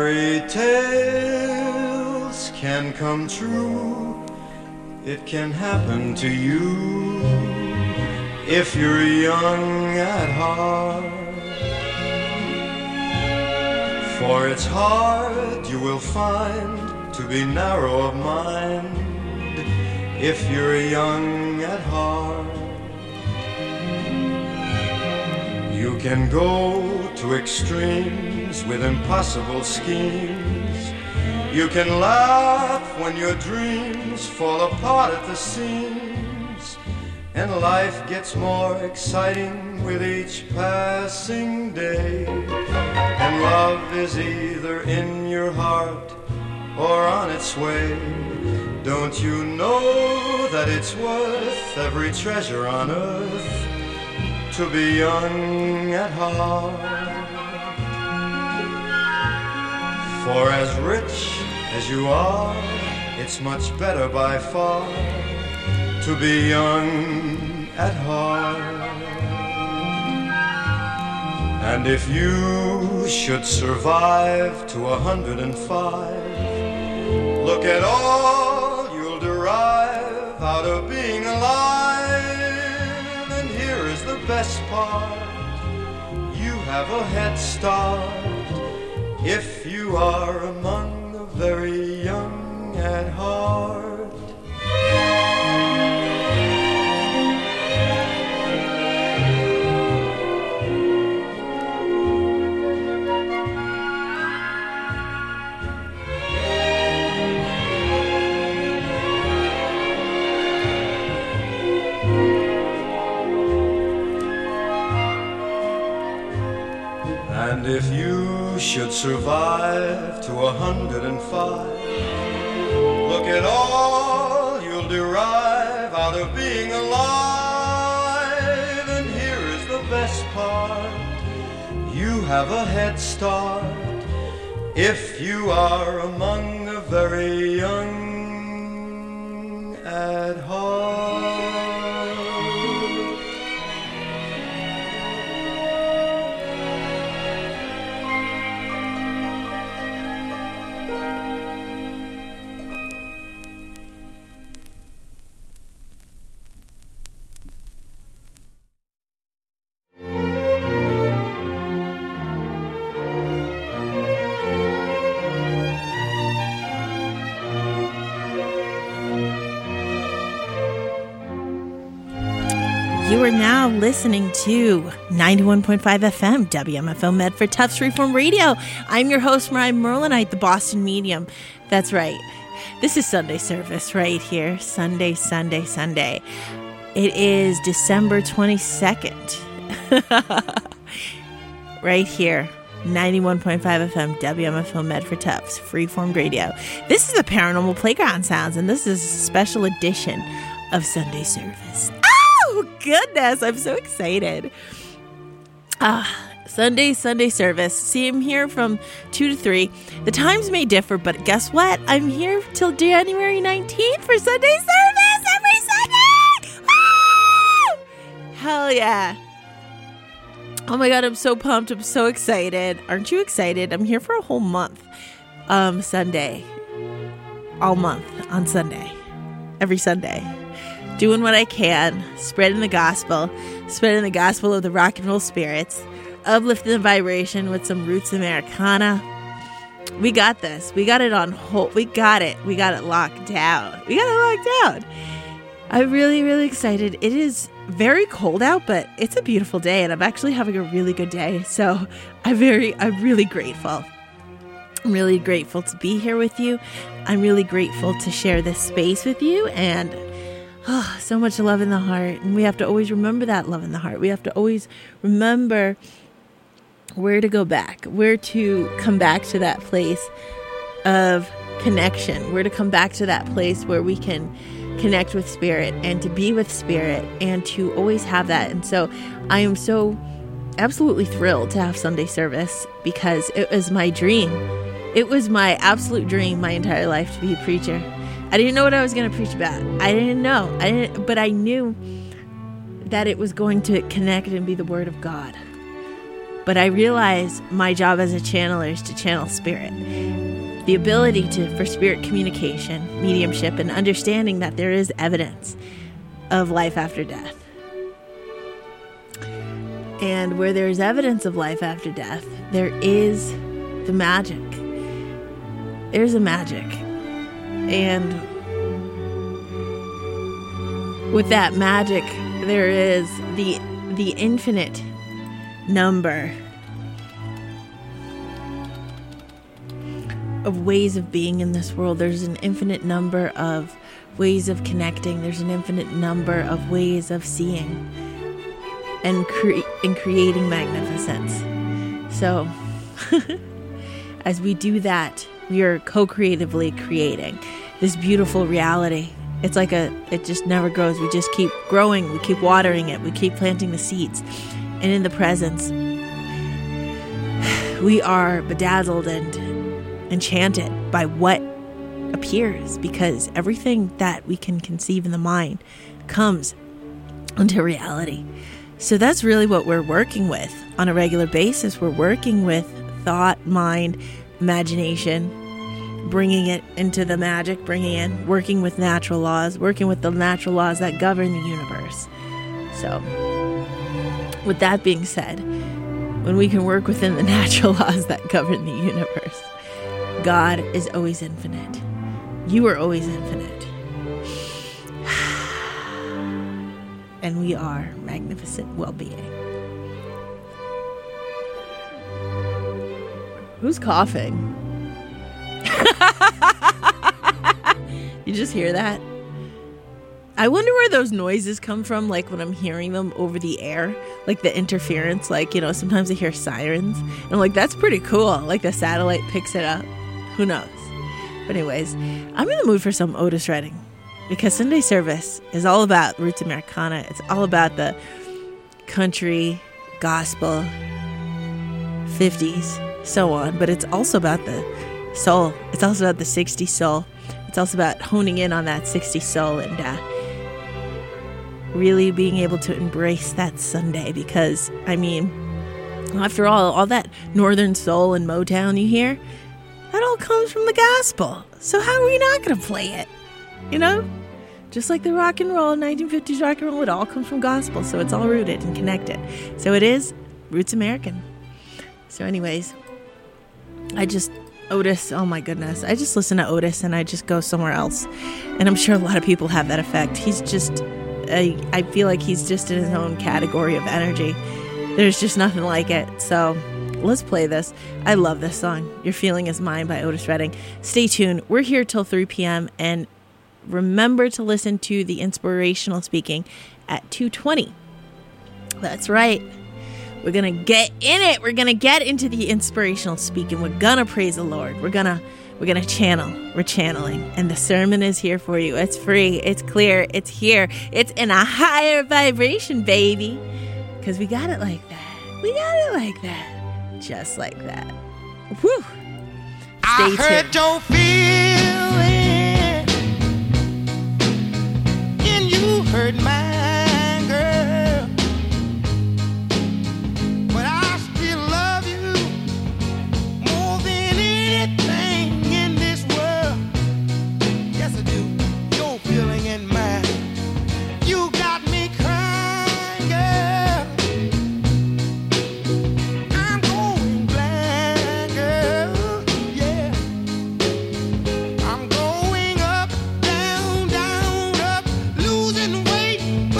fairy tales can come true. It can happen to you if you're young at heart. For it's hard, you will find, to be narrow of mind if you're young at heart. You can go to extremes with impossible schemes. You can laugh when your dreams fall apart at the seams. And life gets more exciting with each passing day. And love is either in your heart or on its way. Don't you know that it's worth every treasure on earth to be young at heart? For as rich as you are, it's much better by far to be young at heart. And if you should survive to 105, look at all you'll derive out of being alive. And here is the best part, you have a head start if you are among the very young at heart. And if you should survive to 105, look at all you'll derive out of being alive. And here is the best part, you have a head start if you are among the very young at heart. You are now listening to 91.5 FM, WMFO Medford Tufts Freeform Radio. I'm your host, Mariah Merlinite, the Boston Medium. That's right. This is Sunday service right here. Sunday. It is December 22nd. Right here. 91.5 FM, WMFO Medford Tufts Freeform Radio. This is the Paranormal Playground Sounds, and this is a special edition of Sunday service. Oh, goodness. I'm so excited. Sunday service. See, I'm here from 2 to 3. The times may differ, but guess what? I'm here till January 19th for Sunday service every Sunday. Woo! Hell yeah. Oh my God, I'm so pumped. I'm so excited. Aren't you excited? I'm here for a whole month. Sunday. All month on Sunday. Every Sunday. Doing what I can, spreading the gospel of the rock and roll spirits, uplifting the vibration with some roots Americana. We got this. We got it on hold. We got it locked down. I'm really, really excited. It is very cold out, but it's a beautiful day, and I'm actually having a really good day. So I'm really grateful. I'm really grateful to be here with you. I'm really grateful to share this space with you, and so much love in the heart. And we have to always remember that love in the heart. We have to always remember where to go back, where to come back to that place of connection, where to come back to that place where we can connect with spirit and to be with spirit and to always have that. And so I am so absolutely thrilled to have Sunday service because it was my dream. It was my absolute dream my entire life to be a preacher. I didn't know what I was going to preach about. But I knew that it was going to connect and be the Word of God. But I realize my job as a channeler is to channel spirit. The ability for spirit communication, mediumship, and understanding that there is evidence of life after death. And where there is evidence of life after death, there is the magic. There's a magic. And with that magic, there is the infinite number of ways of being in this world. There's an infinite number of ways of connecting. There's an infinite number of ways of seeing and creating magnificence. So as we do that, we are co-creatively creating this beautiful reality. It's like it just never grows. We just keep growing. We keep watering it. We keep planting the seeds. And in the presence, we are bedazzled and enchanted by what appears, because everything that we can conceive in the mind comes into reality. So that's really what we're working with on a regular basis. We're working with thought, mind, imagination, bringing it into the magic, working with natural laws, working with the natural laws that govern the universe. So with that being said, when we can work within the natural laws that govern the universe, God is always infinite. You are always infinite. And we are magnificent well-being. Who's coughing? You just hear that? I wonder where those noises come from, like when I'm hearing them over the air, like the interference, like, sometimes I hear sirens. And I'm like, that's pretty cool. Like the satellite picks it up. Who knows? But anyways, I'm in the mood for some Otis Redding, because Sunday service is all about Roots Americana. It's all about the country, gospel, 50s, so on. But it's also about the soul. It's also about the 60s soul. It's also about honing in on that 60s soul and really being able to embrace that Sunday. Because, after all that Northern soul and Motown you hear, that all comes from the gospel. So how are we not going to play it? Just like the rock and roll, 1950s rock and roll, it all comes from gospel. So it's all rooted and connected. So it is Roots American. So anyways, Otis, oh my goodness. I just listen to Otis and I just go somewhere else. And I'm sure a lot of people have that effect. He's just, I feel like he's just in his own category of energy. There's just nothing like it. So let's play this. I love this song. Your Feeling Is Mine by Otis Redding. Stay tuned. We're here till 3 p.m. And remember to listen to the inspirational speaking at 2:20. That's right. We're going to get in it. We're going to get into the inspirational speaking. We're going to praise the Lord. We're going to channel. We're channeling. And the sermon is here for you. It's free. It's clear. It's here. It's in a higher vibration, baby. Because we got it like that. We got it like that. Just like that. Whew. Stay tuned. I heard your feeling, and you heard mine, girl. But I still love you more than anything in this world. Yes, I do. Your feeling and mine. You got me crying, girl. I'm going blind, girl. Yeah. I'm going up, down, up, losing weight.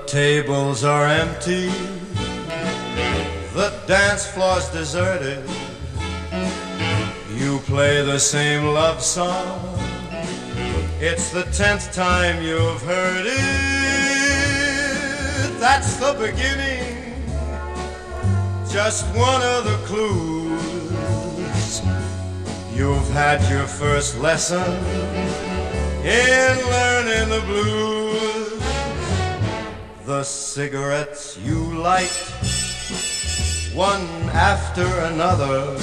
tables are empty, the dance floor's deserted. You play the same love song, it's the 10th time you've heard it. That's the beginning, just one of the clues. You've had your first lesson in learning the blues. The cigarettes you light, one after another,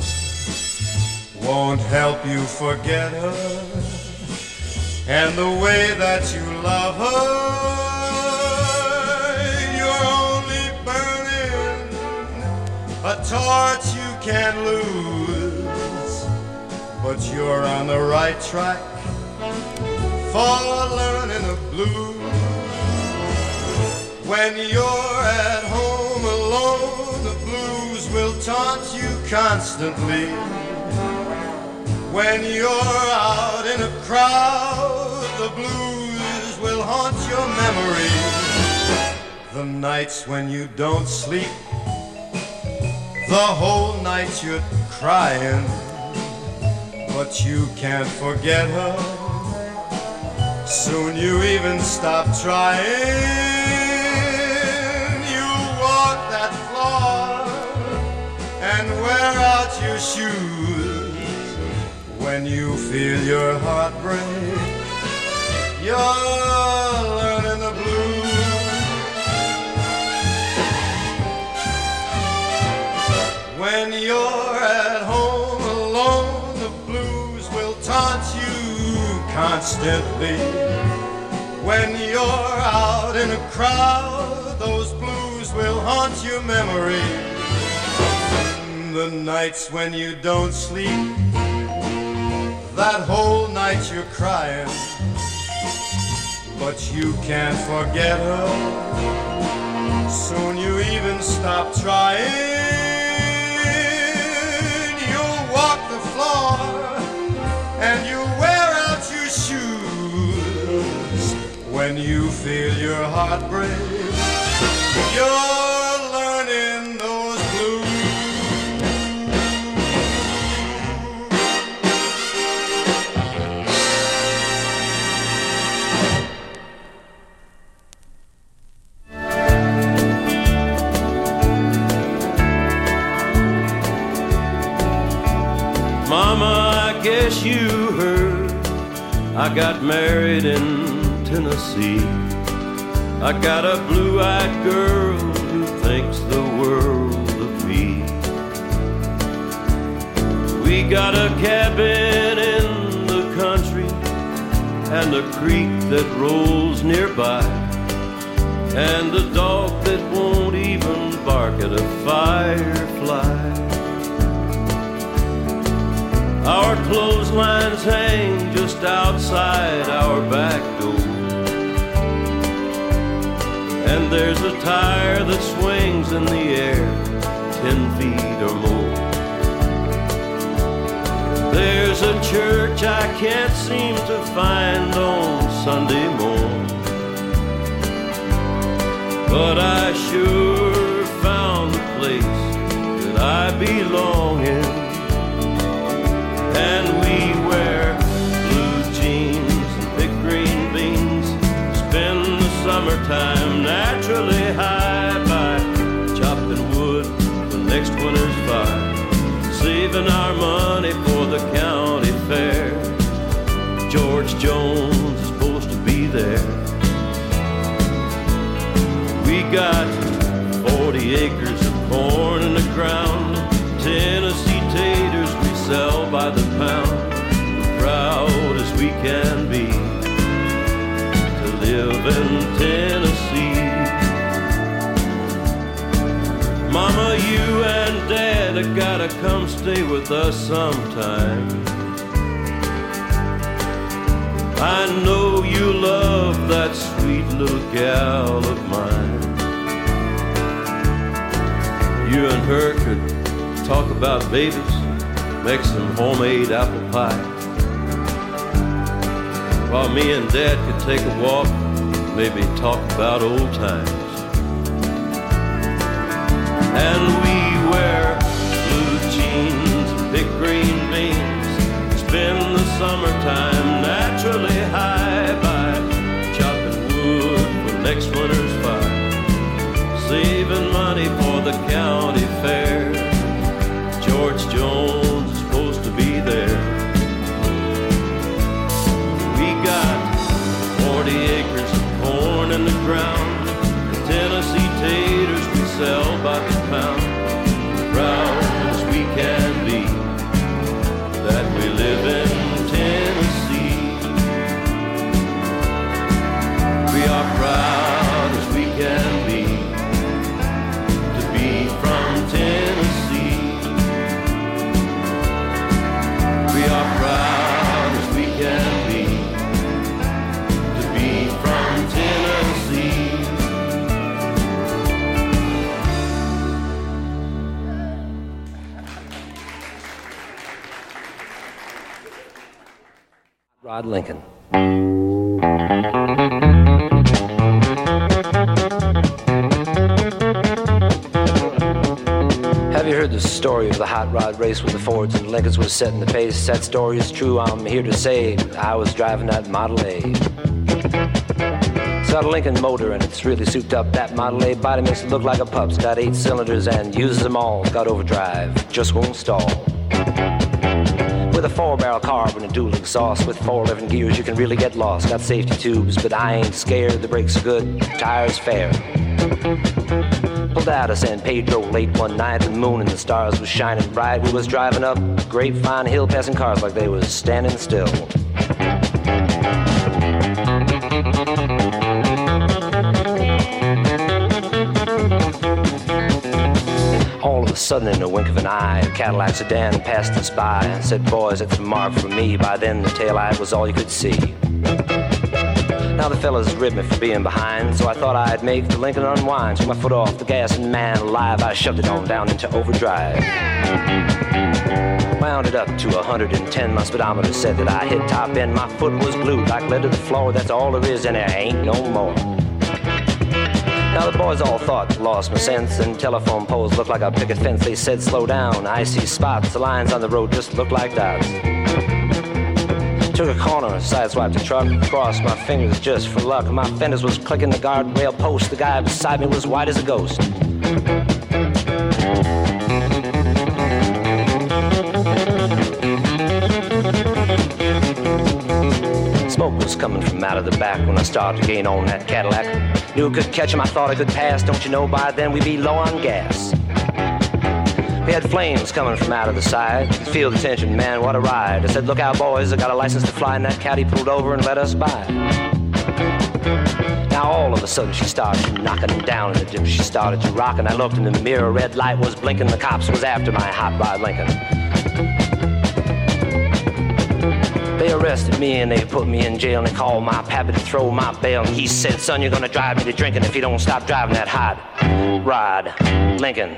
won't help you forget her and the way that you love her. You're only burning a torch you can't lose, but you're on the right track for learning the blues. When you're at home alone, the blues will taunt you constantly. When you're out in a crowd, the blues will haunt your memory. The nights when you don't sleep, the whole night you're crying, but you can't forget her. Soon you even stop trying. You walk that floor and wear out your shoes. When you feel your heart break, you're learning the blues. When you're at home alone, the blues will taunt you constantly. When you're out in a crowd, those blues will haunt your memory. The nights when you don't sleep, that whole night you're crying, but you can't forget her. Soon you even stop trying. You'll walk the floor and you wear out your shoes. When you feel your heart break, you're learning those blues. Mama, I guess you heard I got married in Tennessee. I got a blue-eyed girl who thinks the world of me. We got a cabin in the country and a creek that rolls nearby, and a dog that won't even bark at a firefly. Our clotheslines hang just outside our back door, and there's a tire that swings in the air 10 feet or more. There's a church I can't seem to find on Sunday morn, but I sure found the place that I belong in. And we wear blue jeans and big green beans, spend the summertime naturally high by chopping wood for next winter's fire, saving our money for the county fair. George Jones is supposed to be there. We got 40 acres of corn in the ground, Tennessee taters we sell by the pound. Proud as we can be to live in Tennessee. Mama, you and Dad have gotta come stay with us sometime. I know you love that sweet little gal of mine. You and her could talk about babies, make some homemade apple pie, while me and Dad could take a walk, maybe talk about old times. And we wear blue jeans and big green beans, spend the summertime naturally high by chopping wood for next winter's fire, saving money for the county fair. George Jones is supposed to be there. We got 40 acres of corn in the ground, and Tennessee taters we sell by the pound. Proud as we can be that we live in Tennessee. We are proud as we can be to be from Tennessee. We are proud as we can be to be from Tennessee. Rod Lincoln. Have you heard the story of the hot rod race with the Fords and Lincolns was setting the pace? That story is true, I'm here to say I was driving that Model A. It's got a Lincoln motor and it's really souped up. That Model A body makes it look like a pup's. Got 8 cylinders and uses them all. Got overdrive, just won't stall. With a 4-barrel carb and a dual exhaust, with 411 gears you can really get lost. Got safety tubes, but I ain't scared. The brakes are good, tires fair. Pulled out of San Pedro late one night. The moon and the stars was shining bright. We was driving up Grapevine Hill, passing cars like they was standing still. All of a sudden, in a wink of an eye, a Cadillac sedan passed us by. I said, boys, that's a mark for me. By then, the taillight was all you could see. Now the fellas ribbed me for being behind, so I thought I'd make the Lincoln unwind. Took my foot off the gas and man alive, I shoved it on down into overdrive. Wound it up to 110, my speedometer said that I hit top end. My foot was glued like lead to the floor, that's all there is and there ain't no more. Now the boys all thought I lost my sense, and telephone poles looked like a picket fence. They said slow down, I see spots, the lines on the road just look like dots. Took a corner, sideswiped the truck, crossed my fingers just for luck. My fenders was clicking the guardrail post, the guy beside me was white as a ghost. Smoke was coming from out of the back when I started to gain on that Cadillac. Knew I could catch him, I thought I could pass. Don't you know by then we'd be low on gas. We had flames coming from out of the side. Feel the tension, man, what a ride. I said, look out, boys, I got a license to fly. And that caddy pulled over and let us by. Now all of a sudden she started knocking down in the dip. She started to rock and I looked in the mirror. Red light was blinking. The cops was after my hot rod Lincoln. They arrested me and they put me in jail and they called my pappy to throw my bail. And he said, son, you're gonna drive me to drinking if you don't stop driving that hot rod Lincoln.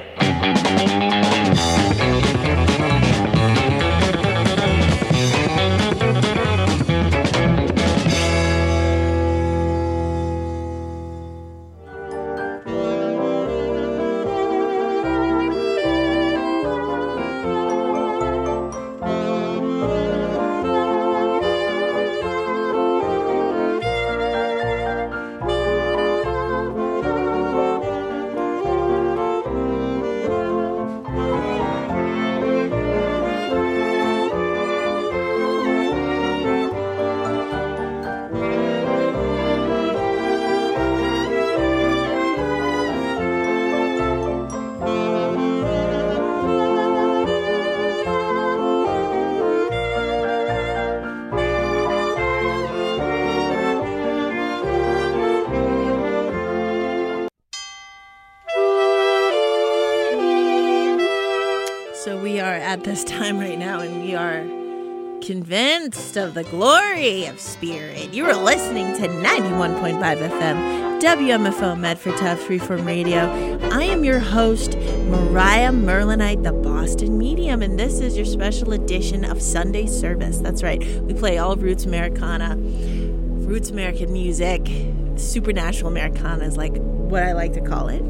At this time right now, and we are convinced of the glory of spirit. You are listening to 91.5 FM, WMFO Medford Tough Freeform Radio. I am your host, Mariah Merlinite, the Boston Medium, and this is your special edition of Sunday Service. That's right, we play all roots Americana roots American music. Supernatural Americana is like what I like to call it.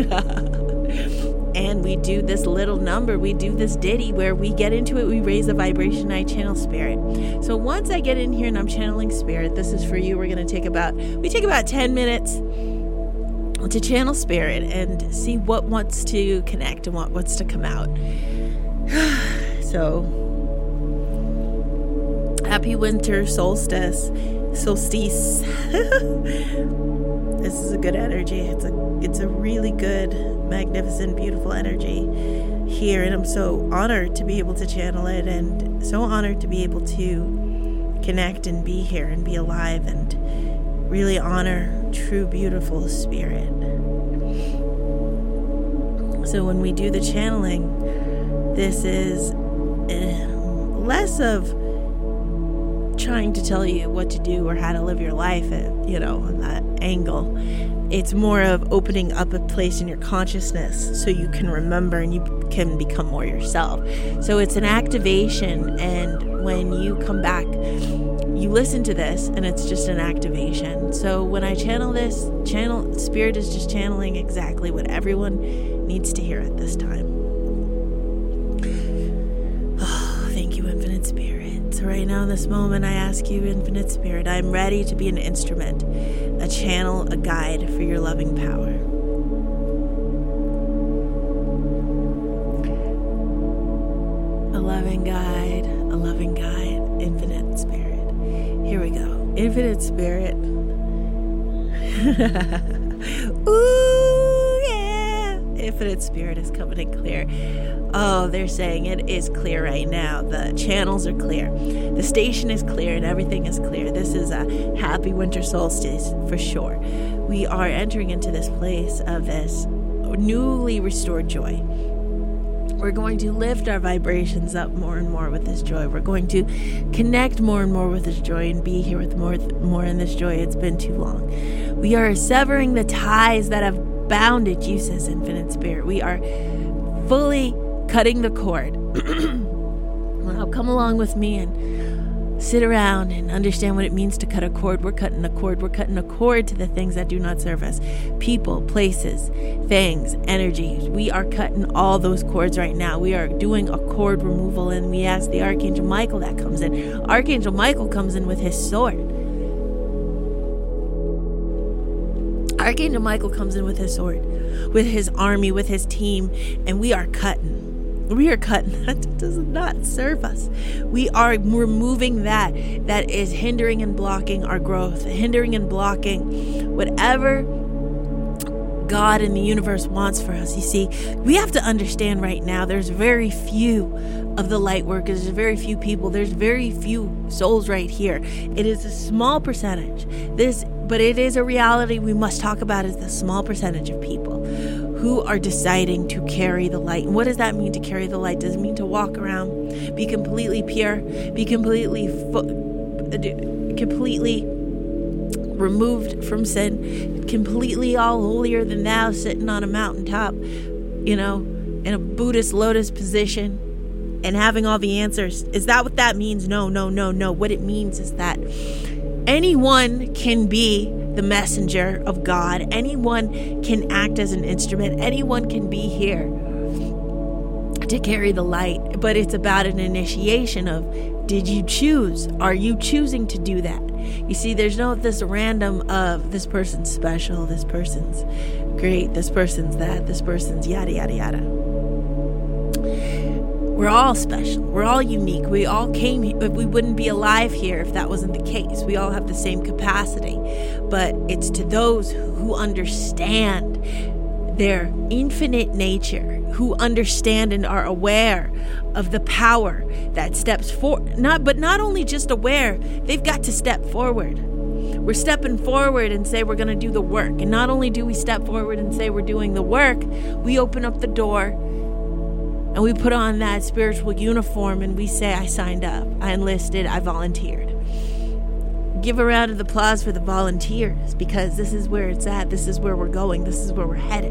And we do this little number, we do this ditty where we get into it, we raise the vibration, I channel spirit. So once I get in here and I'm channeling spirit, this is for you. We take about 10 minutes to channel spirit and see what wants to connect and what wants to come out. So happy winter solstice. This is a good energy. It's a really good, magnificent, beautiful energy here, and I'm so honored to be able to channel it, and so honored to be able to connect and be here and be alive and really honor true, beautiful spirit. So when we do the channeling, this is less of trying to tell you what to do or how to live your life, on that angle. It's more of opening up a place in your consciousness so you can remember and you can become more yourself. So it's an activation, and when you come back, you listen to this and it's just an activation. So when I channel this, spirit is just channeling exactly what everyone needs to hear at this time. Oh, thank you, Infinite Spirit. So right now in this moment, I ask you, Infinite Spirit, I'm ready to be an instrument, a channel, a guide for your loving power. A loving guide, Infinite Spirit. Here we go. Infinite Spirit. Ooh, yeah. Infinite Spirit is coming in clear. Oh, they're saying it is clear right now. The channels are clear. The station is clear and everything is clear. This is a happy winter solstice for sure. We are entering into this place of this newly restored joy. We're going to lift our vibrations up more and more with this joy. We're going to connect more and more with this joy and be here with more in this joy. It's been too long. We are severing the ties that have bounded you, says Infinite Spirit. We are fully cutting the cord. Now come along with me and sit around and understand what it means to cut a cord. We're cutting a cord. We're cutting a cord to the things that do not serve us. People, places, things, energies. We are cutting all those cords right now. We are doing a cord removal, and we ask the Archangel Michael that comes in. Archangel Michael comes in with his sword. Archangel Michael comes in with his sword, with his army, with his team, and we are cutting. We are cutting. That does not serve us. We are removing that is hindering and blocking our growth, hindering and blocking whatever God in the universe wants for us. You see, we have to understand right now there's very few of the light workers, there's very few people, there's very few souls right here. It is a small percentage. But it is a reality we must talk about, is the small percentage of people who are deciding to carry the light. And what does that mean, to carry the light? Does it mean to walk around, be completely pure, be completely removed from sin, completely all holier than thou, sitting on a mountaintop, in a Buddhist lotus position and having all the answers? Is that what that means? No. What it means is that anyone can be the messenger of God. Anyone can act as an instrument. Anyone can be here to carry the light. But it's about an initiation of, did you choose? Are you choosing to do that? You see, there's no this random of this person's special, this person's great, this person's that, this person's yada, yada, yada. We're all special. We're all unique. We all came here. We wouldn't be alive here if that wasn't the case. We all have the same capacity. But it's to those who understand their infinite nature, who understand and are aware of the power that steps forward. Not only just aware, they've got to step forward. We're stepping forward and say we're going to do the work. And not only do we step forward and say we're doing the work, we open up the door and we put on that spiritual uniform and we say, I signed up, I enlisted, I volunteered. Give a round of applause for the volunteers, because this is where it's at. This is where we're going. This is where we're headed.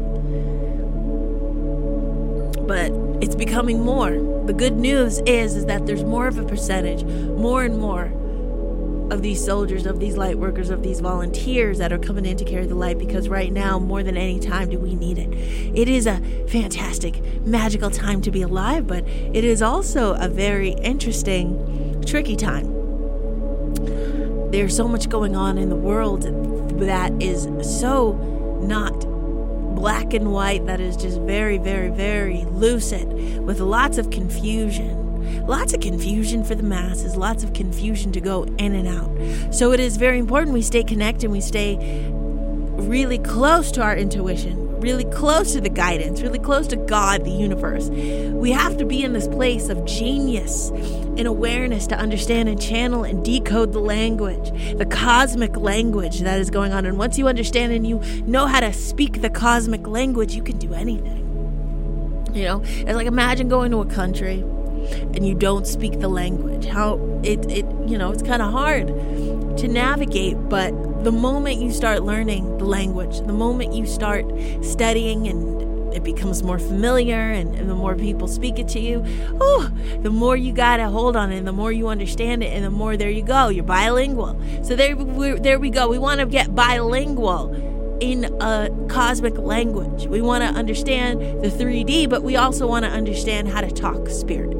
But it's becoming more. The good news is that there's more of a percentage, more and more of these soldiers, of these light workers, of these volunteers that are coming in to carry the light, because right now, more than any time, do we need it. It is a fantastic, magical time to be alive, but it is also a very interesting, tricky time. There's so much going on in the world that is so not black and white, that is just very, very, very lucid, with lots of confusion. Lots of confusion for the masses, lots of confusion to go in and out. So it is very important we stay connected, we stay really close to our intuition, really close to the guidance, really close to God, the universe. We have to be in this place of genius and awareness to understand and channel and decode the language, the cosmic language that is going on. And once you understand and you know how to speak the cosmic language, you can do anything. You know, it's like, imagine going to a country and you don't speak the language. How it's kind of hard to navigate, but the moment you start learning the language, the moment you start studying and it becomes more familiar and the more people speak it to you, the more you got a hold on it and the more you understand it and the more, there you go, you're bilingual. So there we go. We want to get bilingual in a cosmic language. We want to understand the 3D, but we also want to understand how to talk spirit.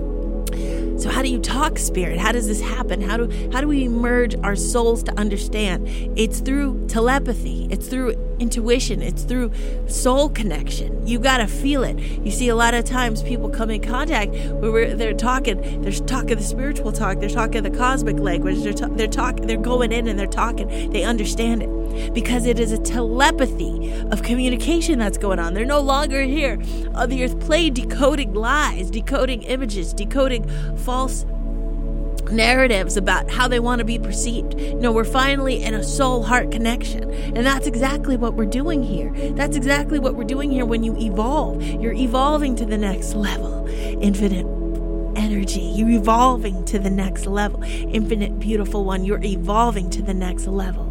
So how do you talk spirit? How does this happen? How do we merge our souls to understand? It's through telepathy. It's through intuition. It's through soul connection. You got to feel it. You see, a lot of times people come in contact where they're talking the spiritual talk. They're talking the cosmic language. They're going in and they're talking. They understand it. Because it is a telepathy of communication that's going on. They're no longer here on the earth plane decoding lies, decoding images, decoding false narratives about how they want to be perceived. No, we're finally in a soul-heart connection. And that's exactly what we're doing here. That's exactly what we're doing here when you evolve. You're evolving to the next level. Infinite energy. You're evolving to the next level. Infinite beautiful one. You're evolving to the next level.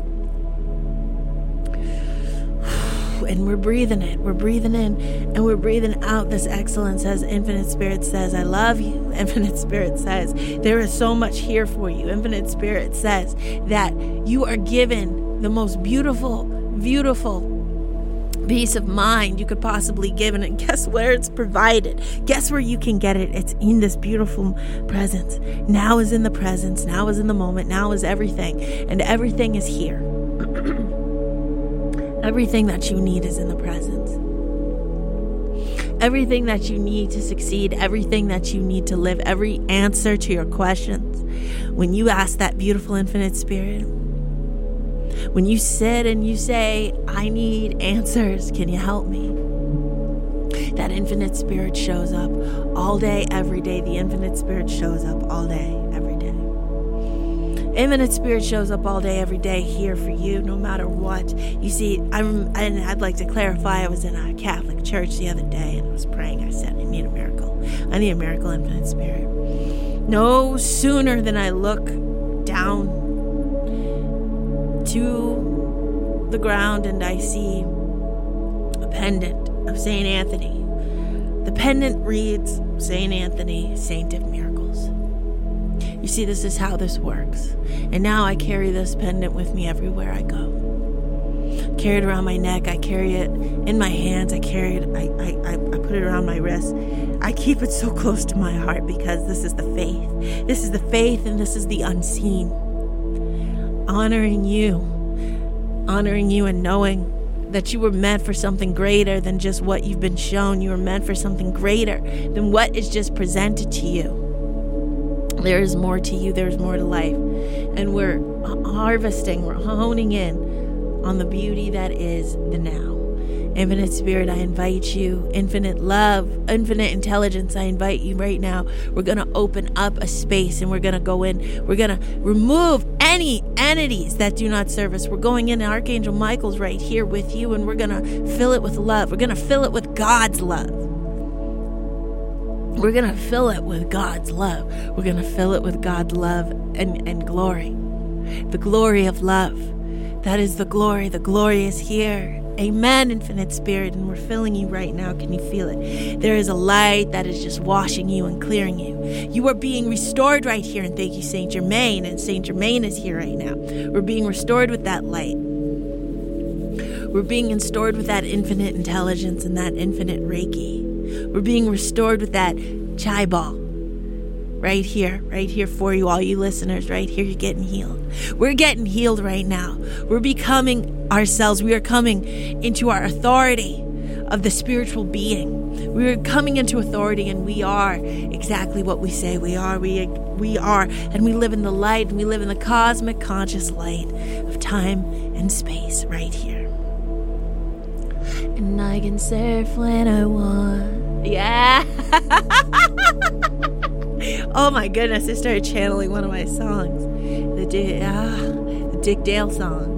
And we're breathing it. We're breathing in and we're breathing out this excellence, as Infinite Spirit says, I love you. Infinite Spirit says, there is so much here for you. Infinite Spirit says that you are given the most beautiful, beautiful peace of mind you could possibly give. And guess where it's provided? Guess where you can get it? It's in this beautiful presence. Now is in the presence. Now is in the moment. Now is everything. And everything is here. Everything that you need is in the presence. Everything that you need to succeed, everything that you need to live, every answer to your questions. When you ask that beautiful Infinite Spirit, when you sit and you say, I need answers, can you help me? That Infinite Spirit shows up all day, every day. The Infinite Spirit shows up all day, every day. Infinite Spirit shows up all day, every day, here for you, no matter what. You see, I'd like to clarify, I was in a Catholic church the other day, and I was praying. I said, I need a miracle. I need a miracle, Infinite Spirit. No sooner than I look down to the ground and I see a pendant of St. Anthony. The pendant reads, St. Anthony, Saint of Miracles. You see, this is how this works. And now I carry this pendant with me everywhere I go. Carry it around my neck. I carry it in my hands. I carry it. I put it around my wrist. I keep it so close to my heart because this is the faith. This is the faith and this is the unseen. Honoring you and knowing that you were meant for something greater than just what you've been shown. You were meant for something greater than what is just presented to you. There is more to you. There's more to life. And we're harvesting, we're honing in on the beauty that is the now. Infinite Spirit, I invite you. Infinite love, infinite intelligence, I invite you right now. We're going to open up a space and we're going to go in. We're going to remove any entities that do not serve us. We're going in, and Archangel Michael's right here with you, and we're going to fill it with love. We're going to fill it with God's love. We're going to fill it with God's love. We're going to fill it with God's love and glory. The glory of love. That is the glory. The glory is here. Amen, Infinite Spirit. And we're filling you right now. Can you feel it? There is a light that is just washing you and clearing you. You are being restored right here. And thank you, Saint Germain. And Saint Germain is here right now. We're being restored with that light. We're being restored with that infinite intelligence and that infinite Reiki. We're being restored with that chai ball. Right here for you, all you listeners. Right here, you're getting healed. We're getting healed right now. We're becoming ourselves. We are coming into our authority of the spiritual being. We are coming into authority, and we are exactly what we say we are. We are, and we live in the light, and we live in the cosmic conscious light of time and space right here. And I can surf when I want. Yeah. Oh my goodness, I started channeling one of my songs. The Dick Dale song.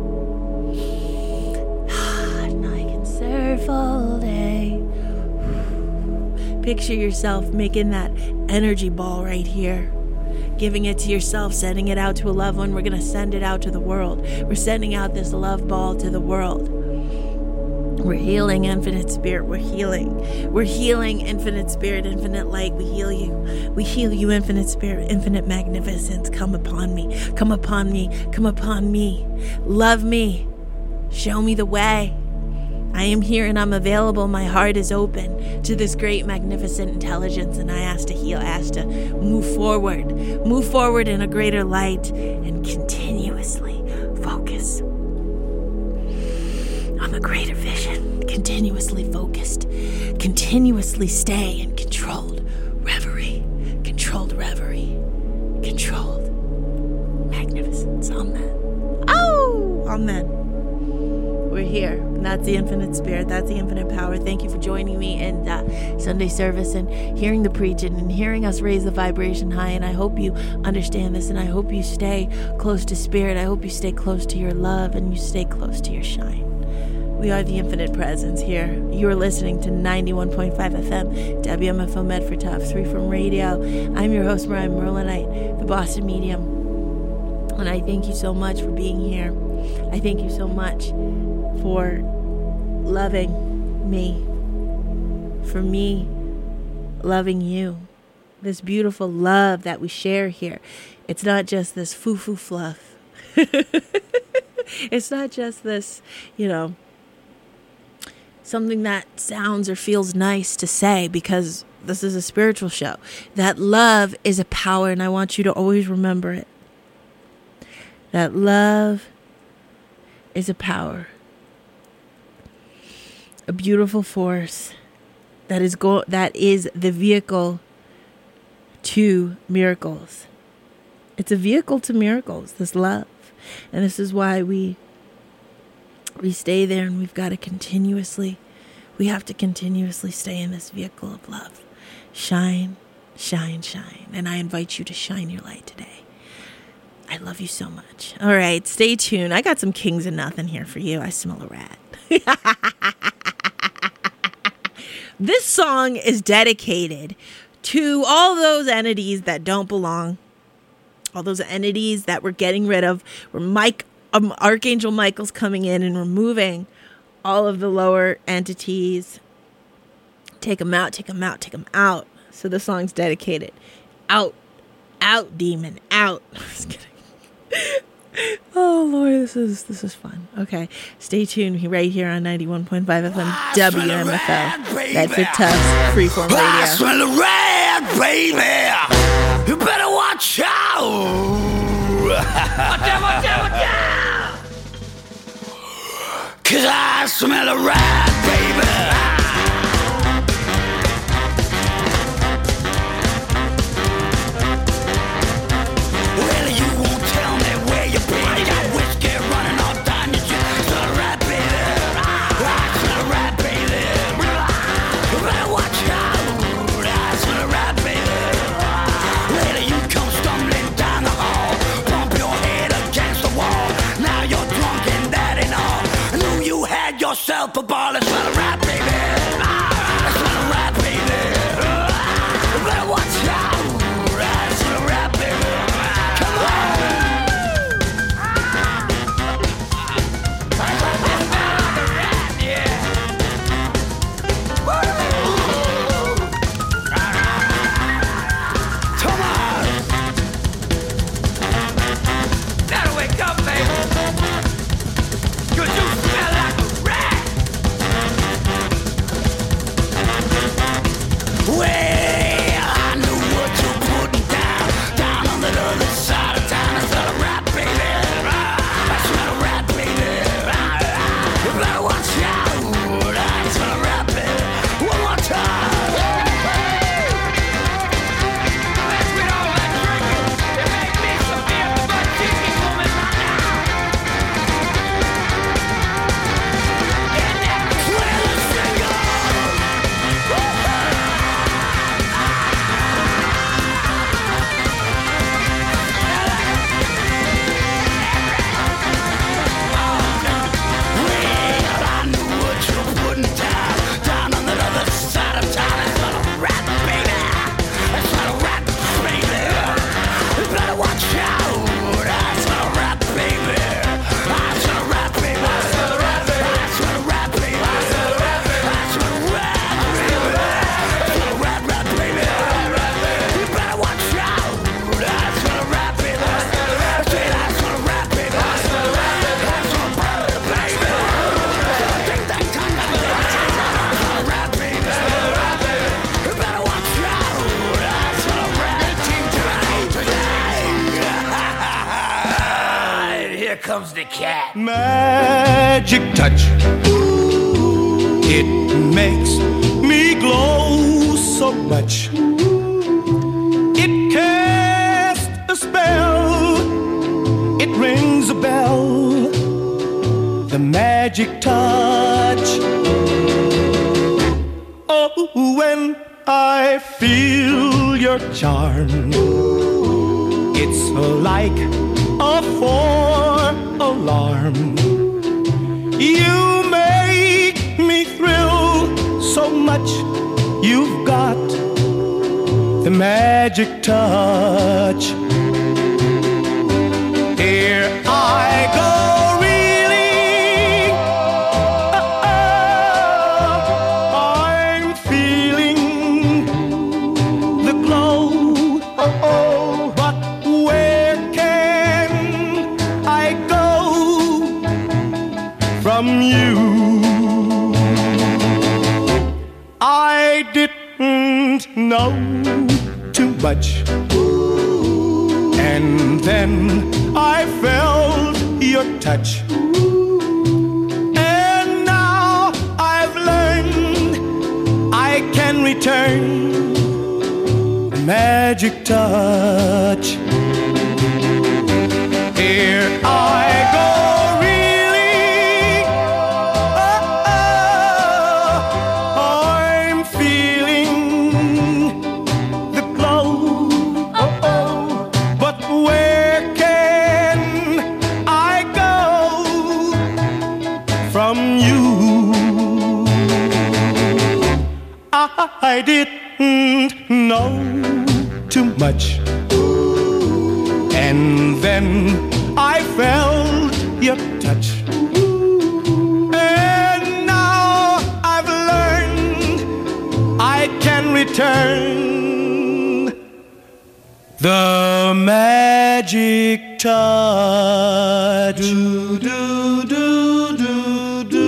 And I can surf all day. Picture yourself making that energy ball right here. Giving it to yourself, sending it out to a loved one. We're going to send it out to the world. We're sending out this love ball to the world. We're healing, Infinite Spirit. We're healing. We're healing, Infinite Spirit, Infinite Light. We heal you. We heal you, Infinite Spirit, Infinite Magnificence. Come upon me. Come upon me. Come upon me. Love me. Show me the way. I am here and I'm available. My heart is open to this great, magnificent intelligence, and I ask to heal. I ask to move forward. Move forward in a greater light and continuously focus on the greater vision, continuously focused, continuously stay in controlled reverie, controlled magnificence. Amen. Oh, amen. We're here, and that's the Infinite Spirit, that's the Infinite Power. Thank you for joining me in Sunday service and hearing the preaching and hearing us raise the vibration high. And I hope you understand this, and I hope you stay close to Spirit. I hope you stay close to your love, and you stay close to your shine. We are the Infinite Presence here. You are listening to 91.5 FM, WMFO Medford Top 3 from radio. I'm your host, Mariah Merlinite, the Boston Medium. And I thank you so much for being here. I thank you so much for loving me, for me loving you. This beautiful love that we share here. It's not just this foo-foo fluff. It's not just this, something that sounds or feels nice to say, because this is a spiritual show. That love is a power, and I want you to always remember it. That love is a power. A beautiful force that is the vehicle to miracles. It's a vehicle to miracles, this love. And this is why we stay there, and we have to continuously stay in this vehicle of love. Shine, shine, shine. And I invite you to shine your light today. I love you so much. All right, stay tuned. I got some Kings of Nothing here for you. I smell a rat. This song is dedicated to all those entities that don't belong. All those entities that we're getting rid of. Archangel Michael's coming in and removing all of the lower entities. Take them out, take them out, take them out. So the song's dedicated. Out, demon, out. Just kidding. Oh Lord, this is fun. Okay, stay tuned right here on 91.5 FM WMFO. That's it, Tufts Freeform Radio. I smell a rat, baby. You better watch out. Watch out. 'Cause I smell a rat, baby. Yourself a ball, it's not a rap, baby. It's not a rap, baby. You better watch out. It's not a rap, baby. Come on. magic touch. It makes me glow so much. It casts a spell. It rings a bell. The magic touch. Oh, when I feel your charm, it's like a four-alarm. You make me thrill so much. You've got the magic touch. Here I go. Know too much, and then I felt your touch, and now I've learned I can return the magic touch. Here I go. I didn't know too much, and then I felt your touch, and now I've learned I can return the magic touch. Do, do, do, do, do.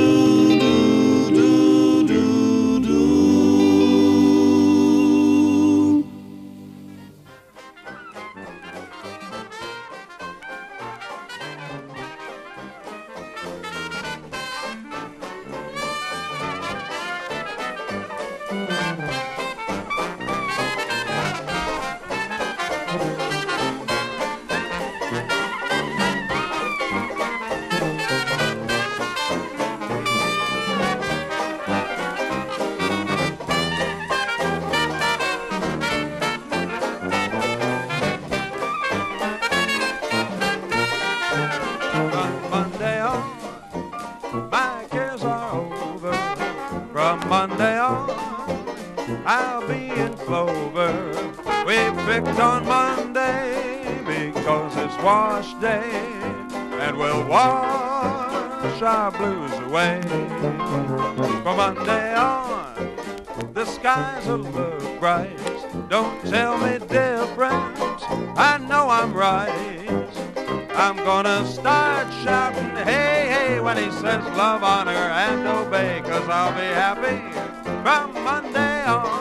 Monday on, I'll be in clover. We picked on Monday because it's wash day, and we'll wash our blues away. From Monday on, the skies will look bright. Don't tell me different, I know I'm right. I'm gonna start shouting, hey, hey, when he says love, honor, and obey, 'cause I'll be happy from Monday on.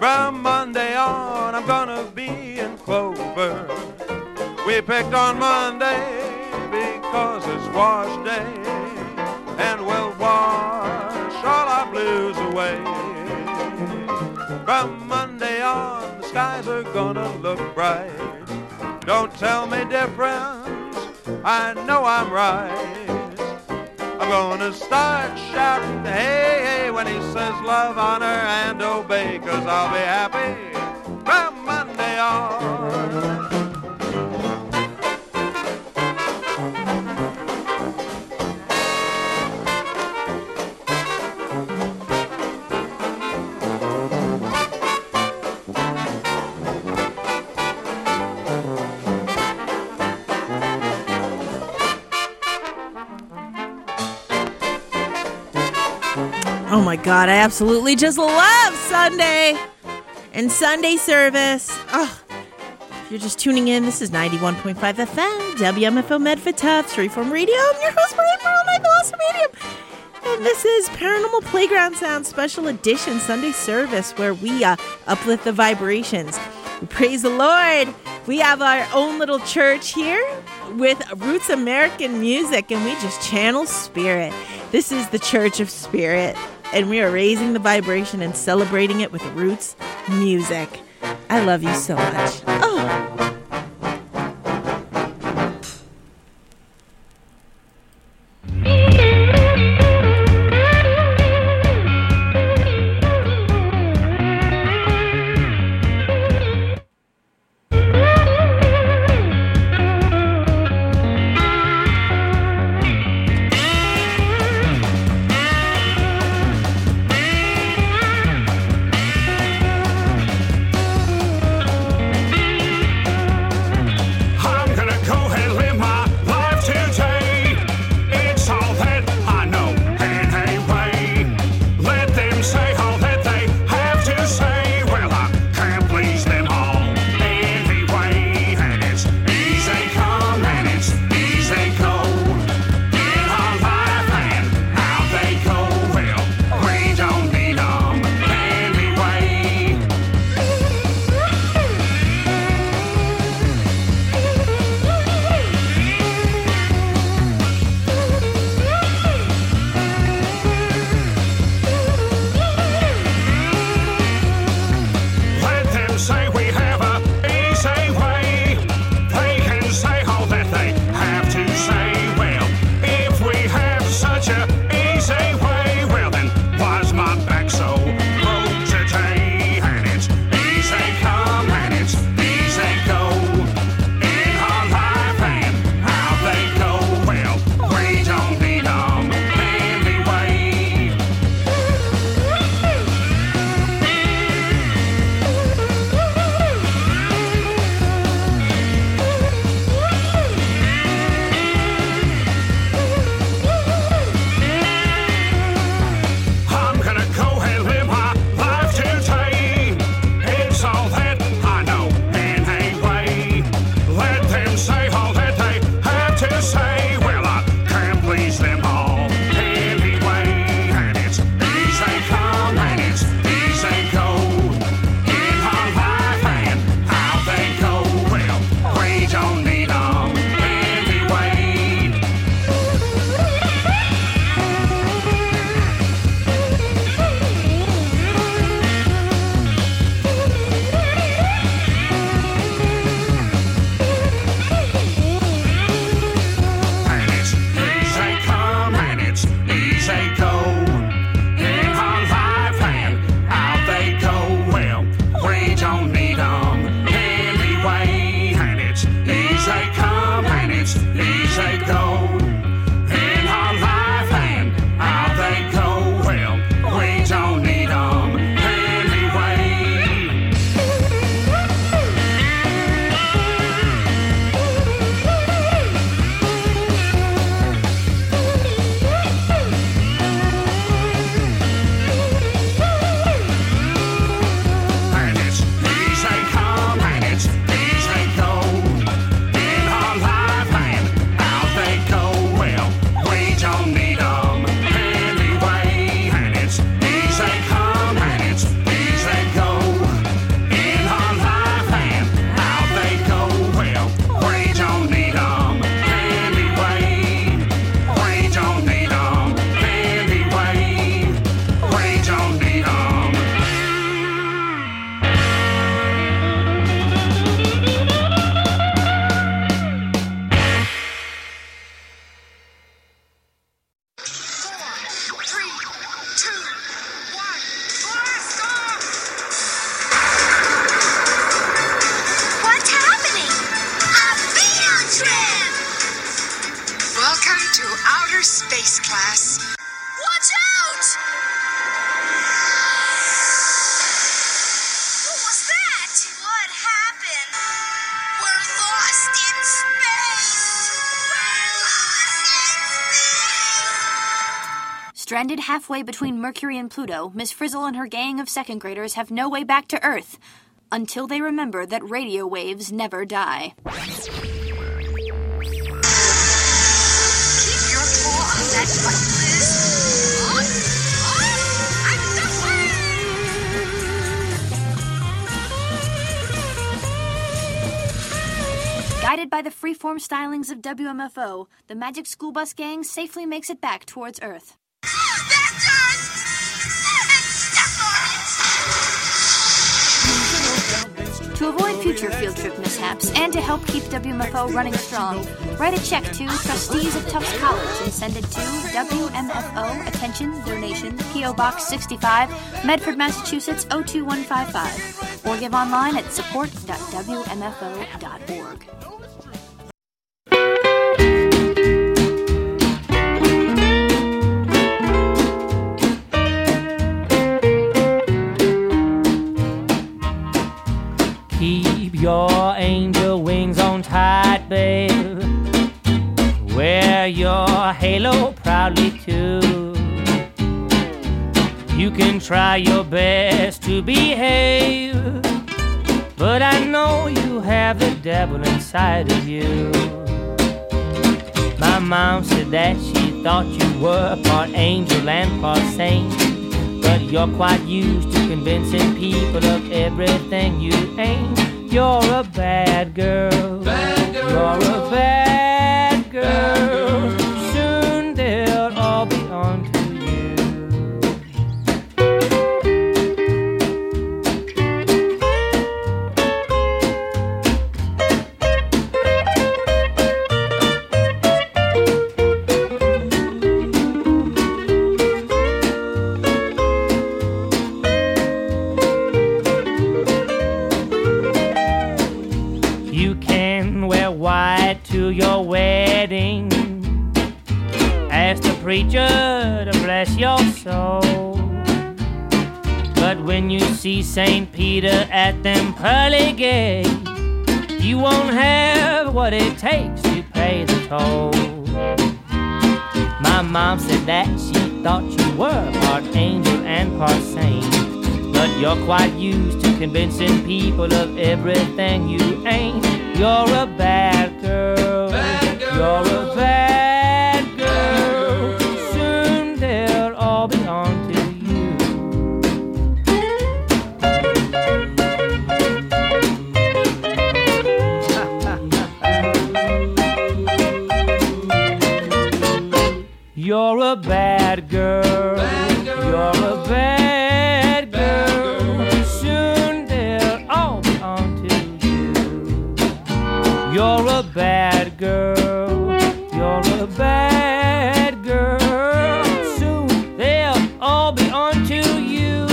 From Monday on, I'm gonna be in clover. We picked on Monday because it's wash day, and we'll wash all our blues away. From Monday on, the skies are gonna look bright. Don't tell me different, I know I'm right. I'm gonna start shouting, hey, hey, when he says love, honor, and obey, 'cause I'll be happy from Monday on. Oh my God, I absolutely just love Sunday and Sunday service. Oh, if you're just tuning in, this is 91.5 FM, WMFO Medford Tufts, Freeform Radio. I'm your host, Maureen Merle, the Awesome Medium. And this is Paranormal Playground Sound Special Edition Sunday service, where we uplift the vibrations. We praise the Lord. We have our own little church here with Roots American music, and we just channel spirit. This is the Church of Spirit, and we are raising the vibration and celebrating it with Roots music. I love you so much. Oh. space class. Watch out! What was that? What happened? We're lost in space! We're lost in space! Stranded halfway between Mercury and Pluto, Miss Frizzle and her gang of second graders have no way back to Earth until they remember that radio waves never die. That button, Liz. I'm the way! Guided by the freeform stylings of WMFO, the Magic School Bus Gang safely makes it back towards Earth. That's Earth! And step on it! To avoid future field trip mishaps and to help keep WMFO running strong, write a check to Trustees of Tufts College and send it to WMFO, attention, donation, P.O. Box 65, Medford, Massachusetts 02155, or give online at support.wmfo.org. Keep your angel wings on tight, babe. Wear your halo proudly too. You can try your best to behave, but I know you have the devil inside of you. My mom said that she thought you were part angel and part saint, but you're quite used to convincing people of everything you ain't. You're a bad girl. Bad girl. You're a bad girl. Soon they'll all be on to you. You can wear white to your wedding. Ask the preacher to bless your soul. But when you see St. Peter at them pearly gates, you won't have what it takes to pay the toll. My mom said that she thought you were part angel and part saint, but you're quite used to convincing people of everything you ain't. You're a bad girl. Bad girl. You're a bad girl. Soon they'll all be on to you. You're a bad girl. Bad girl. You're a bad girl. Soon they'll all be on to you. You're a bad girl. You're a bad girl. Soon they'll all be on to you.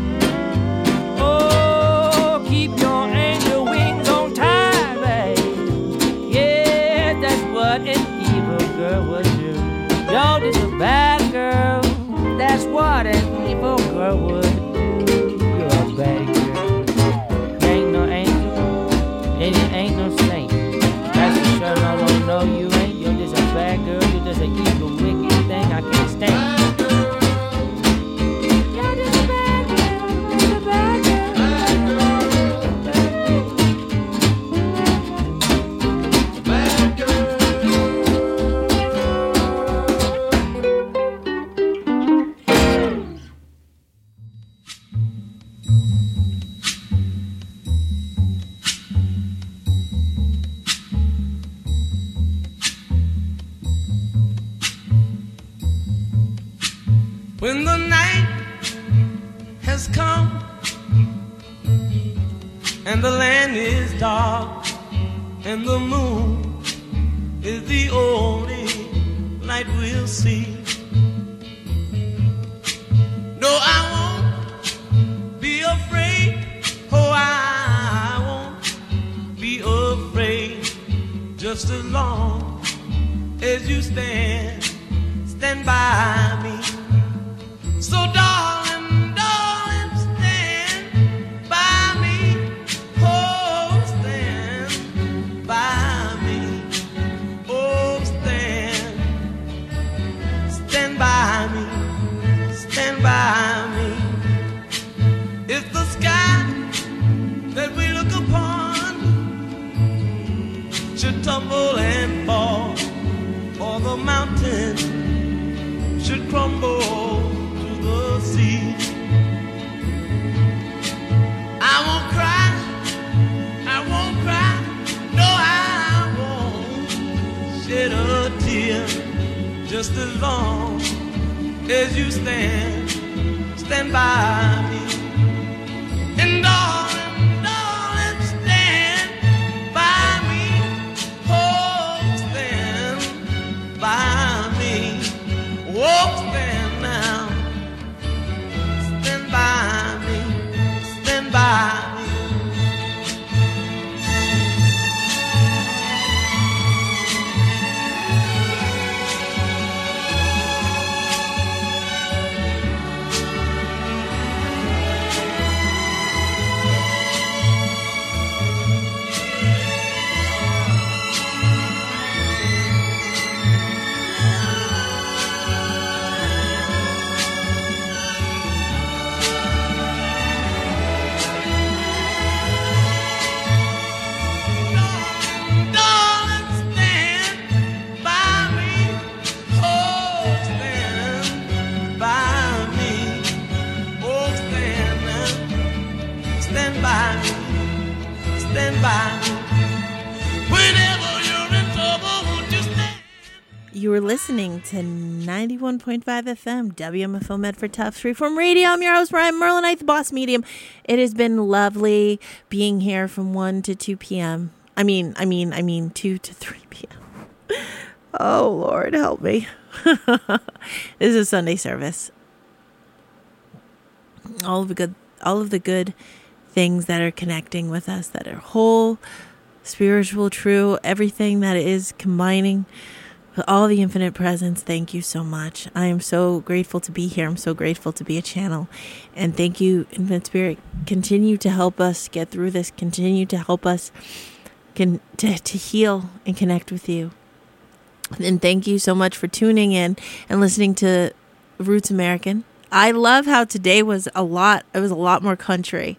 Oh, keep your angel wings on tight, babe. Yeah, that's what an evil girl would do. You're just a bad girl. That's what an evil girl would do. You're a bad girl. You ain't no angel, and you ain't no saint. That's for sure. No, no, you ain't. You're just a bad girl. You're just an evil, wicked thing I can't stand. You're just a bad girl. You're a bad girl. Bad girl. When the night has come and the land is dark and the moon is the only light we'll see. No, I won't be afraid. Oh, I won't be afraid. Just as long as you stand stand by me. So darling, darling, stand by me. Oh, stand by me. Oh, stand by me. Stand by me. If the sky that we look upon should tumble and fall, or the mountain should crumble to the sea, I won't cry, no, I won't shed a tear, just as long as you stand by me. And darling, darling, stand by me. Oh, stand by me. Oh, stand now. Stand by me. Stand by me. You were listening to 91.5 FM, WMFO Medford Tufts Freeform Radio. I'm your host, Ryan Merlinite, the Boss Medium. It has been lovely being here from 1 to 2 p.m. I mean 2 to 3 p.m. Oh, Lord, help me. This is a Sunday service. All of the good things that are connecting with us, that are whole, spiritual, true, everything that is combining with all the infinite presence. Thank you so much. I am so grateful to be here. I'm so grateful to be a channel. And thank you, Infinite Spirit. Continue to help us get through this. Continue to help us to heal and connect with you. And thank you so much for tuning in and listening to Roots American. I love how today was a lot more country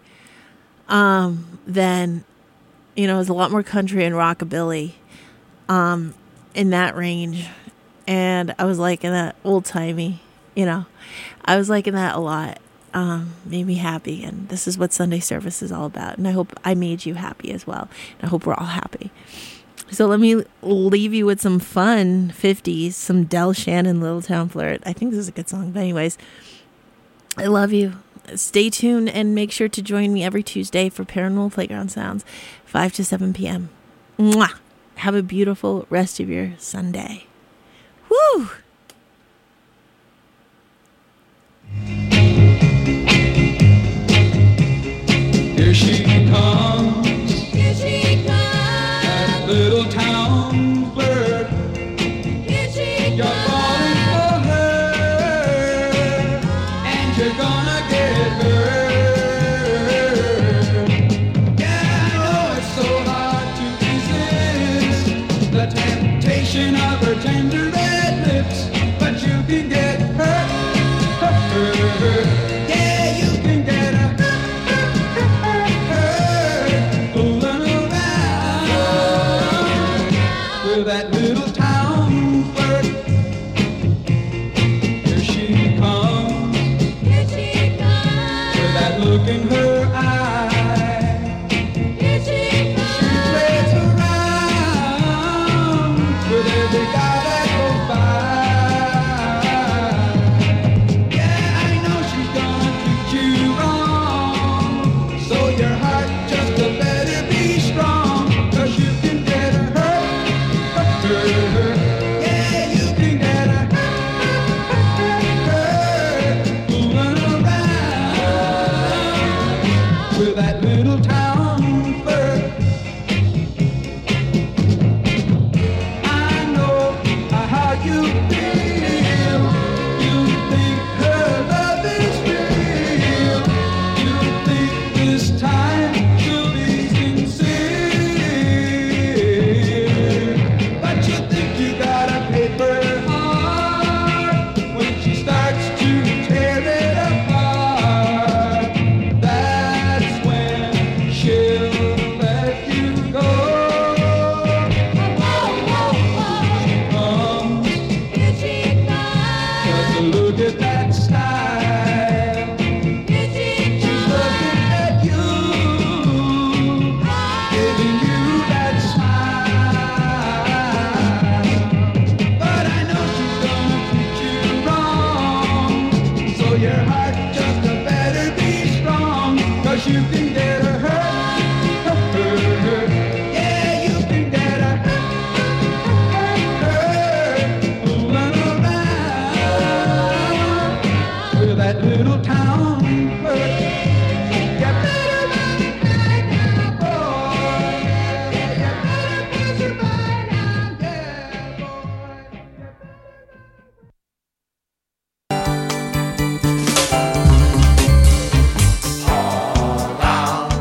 than, it was a lot more country and rockabilly in that range. And I was liking that old timey, I was liking that a lot. Made me happy. And this is what Sunday service is all about. And I hope I made you happy as well. And I hope we're all happy. So let me leave you with some fun 50s, some Del Shannon, Little Town Flirt. I think this is a good song. But anyways, I love you. Stay tuned and make sure to join me every Tuesday for Paranormal Playground Sounds, 5 to 7 p.m. Mwah! Have a beautiful rest of your Sunday. Woo! Here she comes. Here she comes. That little town flirt. Here she You're falling for her, and you're gonna get hurt. Yeah, I know it's so hard to resist the temptation of her tender red lips, but you can get hurt. Yeah, you can get hurt. That little town flirt. Here she comes. Here she comes. With that look in her eye. Here she comes. She plays around with every guy that goes by. Yeah, I know she's gonna treat you wrong, so your heart just better be strong, 'cause you can get hurt. Yeah, you can get hurt, fooling around with that little town flirt. I know how you feel everything there.